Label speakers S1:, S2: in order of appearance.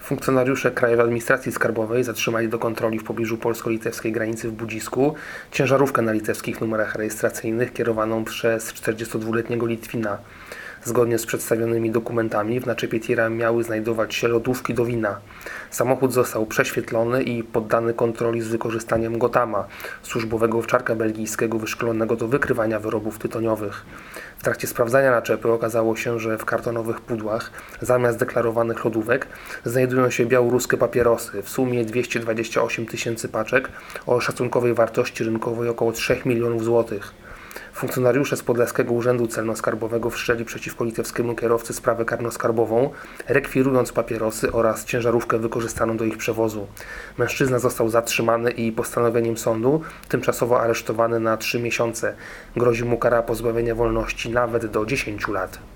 S1: Funkcjonariusze Krajowej Administracji Skarbowej zatrzymali do kontroli w pobliżu polsko-litewskiej granicy w Budzisku ciężarówkę na litewskich numerach rejestracyjnych kierowaną przez 42-letniego Litwina. Zgodnie z przedstawionymi dokumentami w naczepie tira miały znajdować się lodówki do wina. Samochód został prześwietlony i poddany kontroli z wykorzystaniem Gotama, służbowego owczarka belgijskiego wyszkolonego do wykrywania wyrobów tytoniowych. W trakcie sprawdzania naczepy okazało się, że w kartonowych pudłach zamiast deklarowanych lodówek znajdują się białoruskie papierosy, w sumie 228 tysięcy paczek o szacunkowej wartości rynkowej około 3 milionów złotych. Funkcjonariusze z Podlaskiego Urzędu Celno-Skarbowego wszczęli przeciwko litewskiemu kierowcy sprawę karnoskarbową, rekwirując papierosy oraz ciężarówkę wykorzystaną do ich przewozu. Mężczyzna został zatrzymany i postanowieniem sądu tymczasowo aresztowany na 3 miesiące. Grozi mu kara pozbawienia wolności nawet do 10 lat.